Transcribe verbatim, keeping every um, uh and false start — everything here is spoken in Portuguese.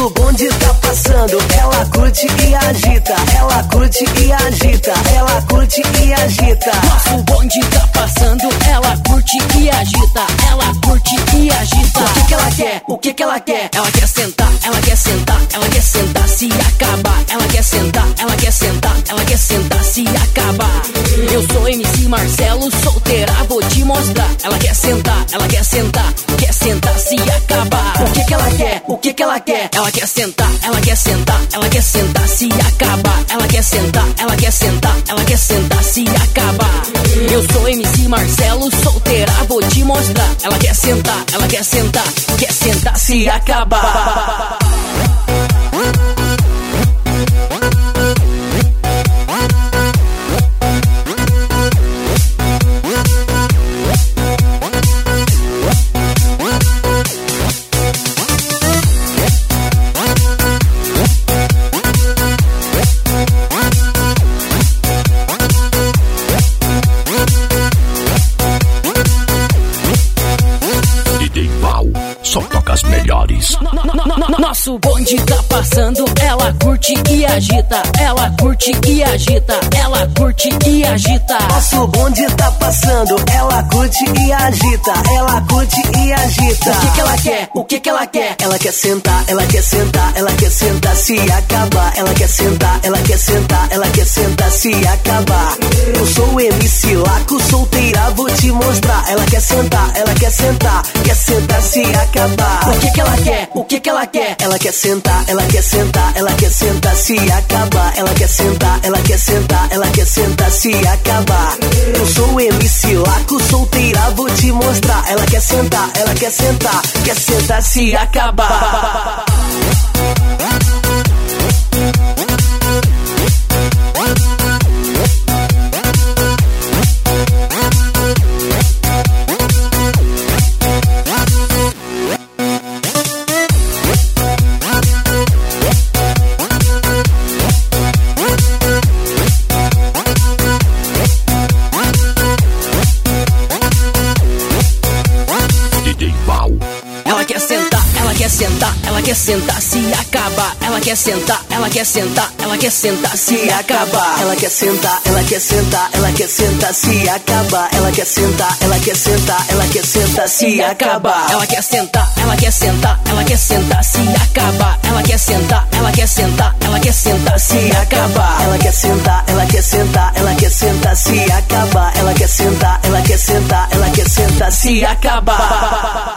Nosso bonde tá passando, ela curte e agita, ela curte e agita, ela curte e agita. Nosso bonde tá passando, ela curte e agita, ela curte e agita. O que que ela quer? O que que ela quer? Ela quer sentar, ela quer sentar, ela quer sentar, se acabar. Ela quer sentar, ela quer sentar, ela quer sentar, se acabar. Eu sou M C Marcelo, solteira, vou te mostrar. Ela quer sentar, ela quer sentar, quer sentar, se acabar. O que que ela quer? O que que ela quer? Ela quer sentar, ela quer sentar, ela quer sentar, se acabar. Ela quer sentar, ela quer sentar, ela quer sentar, se acabar. Eu sou M C Marcelo, solteira, vou te mostrar. Ela quer sentar, ela quer sentar, quer sentar, se acabar. Só toca as melhores. Nosso bonde tá passando, ela curte e agita, ela curte e agita, ela curte e agita. Nosso bonde tá passando, ela curte e agita, ela curte e agita. O que que ela quer? O que que ela quer? Ela quer sentar, ela quer sentar, ela quer sentar, se acabar. Ela quer sentar, ela quer sentar, ela quer sentar, se acabar. Eu sou M C Laco, solteira, vou te mostrar. Ela quer sentar, ela quer sentar, quer sentar, se acabar. O que que ela quer? O que que ela quer? Ela quer sentar, ela quer sentar, ela quer sentar, se acabar. Ela quer sentar, ela quer sentar, ela quer sentar, se acabar. Eu sou M C Laco, solteira, vou te mostrar. Ela quer sentar, ela quer sentar, quer sentar, se acabar. Ela quer sentar, ela quer sentar, ela quer sentar, se acabar. Ela quer sentar, ela quer sentar, ela quer sentar, se acabar. Ela quer sentar, ela quer sentar, ela quer sentar, se acabar. Ela quer sentar, ela quer sentar, ela quer sentar, se acabar. Ela quer sentar, ela quer sentar, ela quer sentar, se acabar. Ela quer sentar, ela quer sentar, ela quer sentar, se acabar. Ela quer sentar, ela quer sentar, ela quer sentar, se acabar. Ela quer sentar, ela quer sentar, ela quer sentar, se acabar.